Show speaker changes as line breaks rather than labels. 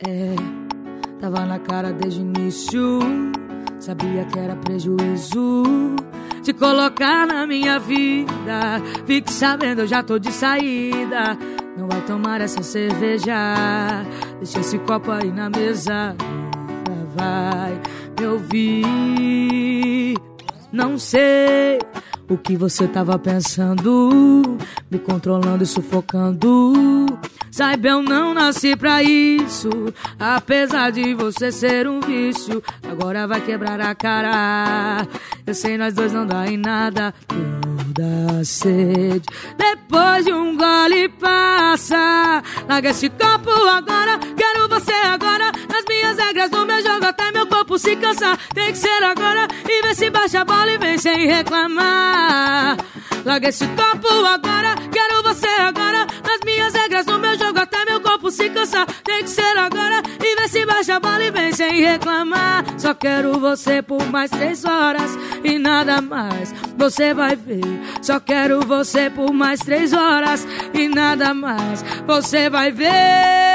Tava na cara desde o início, sabia que era prejuízo te colocar na minha vida. Fique sabendo, eu já tô de saída. Não vai tomar essa cerveja, deixa esse copo aí na mesa. Vai me ouvir. Não sei o que você tava pensando, me controlando e sufocando. Saiba, eu não nasci pra isso, apesar de você ser um vício. Agora vai quebrar a cara, eu sei, nós dois não dá em nada. Toda sede, depois de um gole passa. Larga esse copo agora, quero você agora. Nas minhas regras do meu jogo até meu corpo se cansar. Tem que ser agora, e vê se baixa a bola e vem sem reclamar. Larga esse copo agora, quero você agora. Nas minhas regras do meu jogo até meu corpo se cansar. Tem que ser agora, e vê se baixa a bola e vem sem reclamar. Só quero você por mais 3 horas e nada mais, você vai ver. Só quero você por mais 3 horas e nada mais, você vai ver.